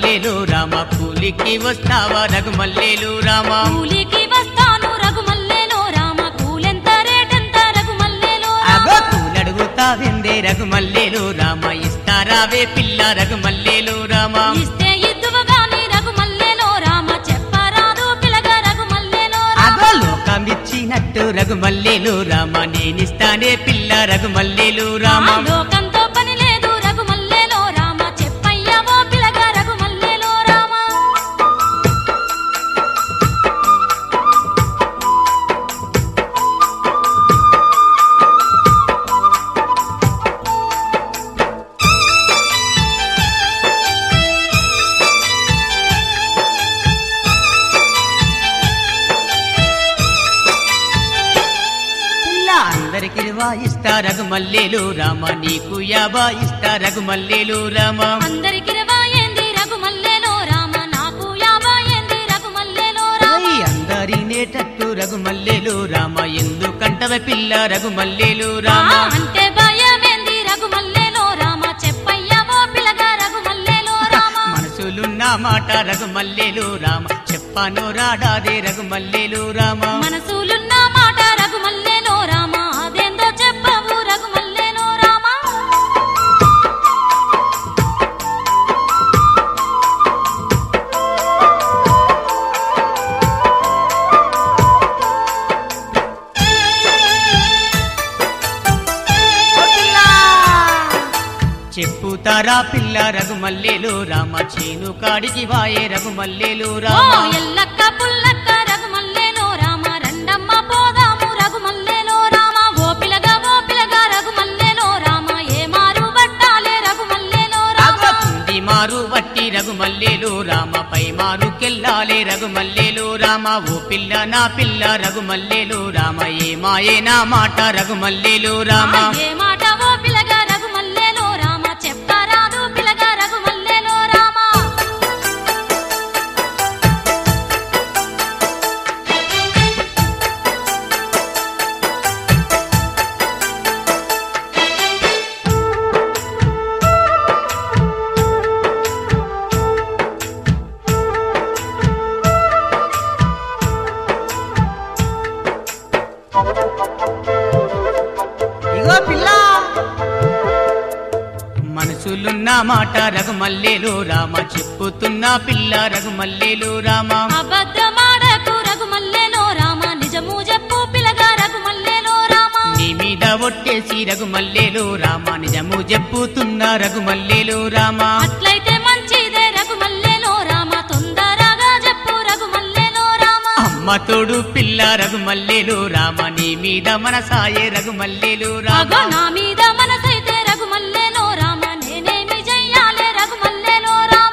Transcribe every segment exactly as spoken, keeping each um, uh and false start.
రఘుమల్లేలు రామ కూలికి వస్తావా రఘుమల్లేలు రామ కూలికి వస్తాను రఘుమల్లేలో రామ కూలెంత రేటెంత రఘుమల్లేలో అగో కూలడుగుతావిందే రఘుమల్లేలు రామ ఇస్తారావే పిల్ల రఘుమల్లేలు రామ ఇస్తే ఇద్దువు గాని రఘుమల్లేలో రామ చెప్పరాదు పిలగా రఘుమల్లేలో అగో లోకమిచ్చినట్టు రఘుమల్లేలు రామ నేనిస్తానే పిల్ల రఘుమల్లేలు రామ లోకంతో పని లేదు రఘుమల్లేలో రామ చెప్పయ్యావో పిలగా రఘుమల్లేలో రామ అందరికి వాయిస్తా రఘుమల్లేలు రామ నీకు యాబా ఇస్తా రఘుమల్లేలు రామ అందరికి రవాయింది రఘుమల్లేలో రామ నాకు యాబాయింది రఘుమల్లేలో రామ అందరినేటట్టు రఘుమల్లేలు రామ ఎందుకంటవ పిల్ల రఘుమల్లేలు రామ అంటే భయమేంది రఘుమల్లేలో రామ చెప్పయ్యావో పిలగా రఘుమల్లేలో రామ మనసులున్న మాట రఘుమల్లేలు రామ చెప్పాను రాడాదే రఘుమల్లేలు రామ మనసులున్న మాట రఘుమల్లేలో రామ అదేందో చెప్పవు రఘుమల్లేలో రామ చెప్పుతారా పిల్ల రఘుమల్లేలు రామ చేను కాడికి వాయే రఘుమల్లేలు ఓ రామ ఎల్లక్క పుల్లక్క రఘుమల్లేలో రామ రండమ్మ పోదాము రఘుమల్లేలో రామ ఓ పిలగా ఓ పిలగా రఘుమల్లేలో రామ ఏ మారు పట్టాలే రఘుమల్లేలో రామ కుంది మారు వట్టి రఘుమల్లేలు రామ పై మారు కెల్లాలే రఘుమల్లేలు రామ ఓ పిల్ల నా పిల్ల రఘుమల్లేలు రామ ఏ మాయే నా మాట రఘుమల్లేలు రామ ఏ మాట ఓ పిలగా రఘుమల్లేలో రామ చెప్పరాదు పిలగా రఘుమల్లేలో రామ ఇగో పిల్ల మనసులున్న మాట రఘుమల్లేలు రామ చెప్పుతున్న పిల్ల రఘుమల్లేలు రామ అబద్ధమాడకు రఘుమల్లేలో రామ నిజము చెప్పు పిలగా రఘుమల్లేలో రామ నీ మీద ఒట్టేసి రఘుమల్లేలు రామ నిజము చెప్పుతున్న రఘుమల్లేలు రామ అట్లయితే మంచిదే రఘుమల్లేలో రామ తొందరగా చెప్పు రఘుమల్లేలో రామ అమ్మ తోడు పిల్ల రఘుమల్లేలు రామ నీ మీద మనసాయే రఘుమల్లేలు అగో రామ నా మీద మనసైతే రఘుమల్లేలో రామ నేనేమి చెయ్యాలే రఘుమల్లేలో రామ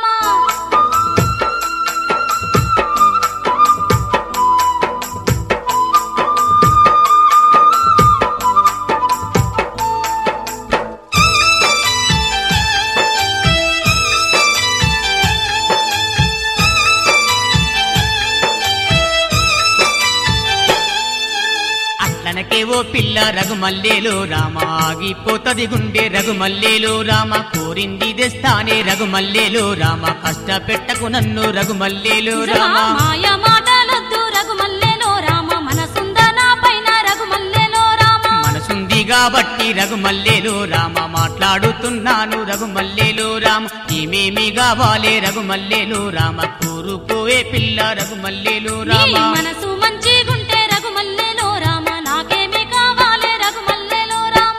అట్లనకే ఓ పిల్ల రఘుమల్లేలు రామ ఆగిపోతది గుండె రఘుమల్లేలు రామ కోరింది తెస్తానే రఘుమల్లేలు రామ కష్టపెట్టకు నన్ను రఘుమల్లేలు రామ మాయ మాటలొద్దు రఘుమల్లేలో రామ మనసుందా నా పైన రఘుమల్లేలో రామ మనసుంది కాబట్టి రఘుమల్లేలు రామ మాట్లాడుతున్నాను రఘుమల్లేలు రామ ఏమేమి కావాలే రఘుమల్లేలు రామ కూరుకోవే పిల్ల రఘుమల్లేలు నీ రామ మనసు మంచిగుంటే రఘుమల్లేలో రామ నాకేమి కావాలే రఘుమల్లేలో రామ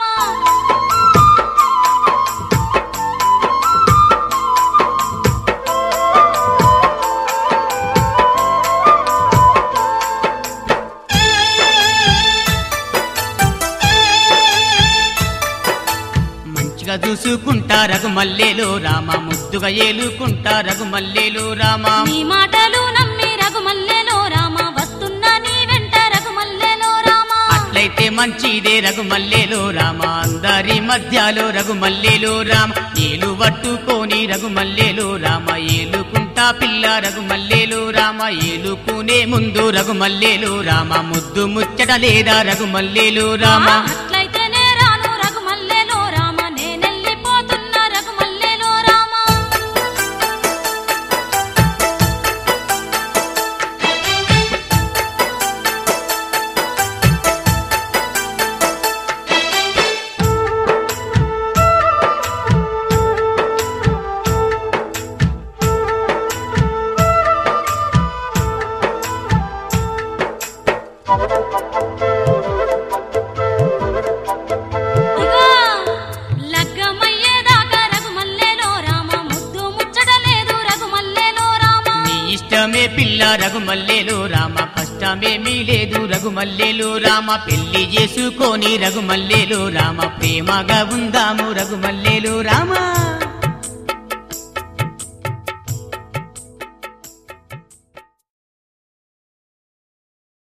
మంచిగా చూసుకుంటా రఘుమల్లేలు రామ ముద్దుగా ఏలుకుంటా రఘుమల్లేలు రామ నీ మాటలు నమ్మి రఘుమల్లేలో రామ వస్తున్నా నీ వెంట రఘుమల్లేలో రామ అట్లయితే మంచిదే రఘుమల్లేలు రామ అందరి మధ్యలో రఘుమల్లేలు రామ ఏలు పట్టుకొని రఘుమల్లేలు రామ ఏలుకుంటా పిల్ల రఘుమల్లేలు రామ ఏలుకునే ముందు రఘుమల్లేలు రామ ముద్దు ముచ్చట లేదా రఘుమల్లేలు రామ అట్లయితేనే రాను రఘుమల్లేలో రామ నేనెళ్ళిపోతున్నా రఘుమల్లేలో రామ ఇష్టమే పిల్ల రఘుమల్లేలు రామ కష్టమేమీ లేదు రఘుమల్లేలు రామ పెళ్లి చేసుకొని రఘుమల్లేలు రామ ప్రేమగా ఉందాము రఘుమల్లేలు రామ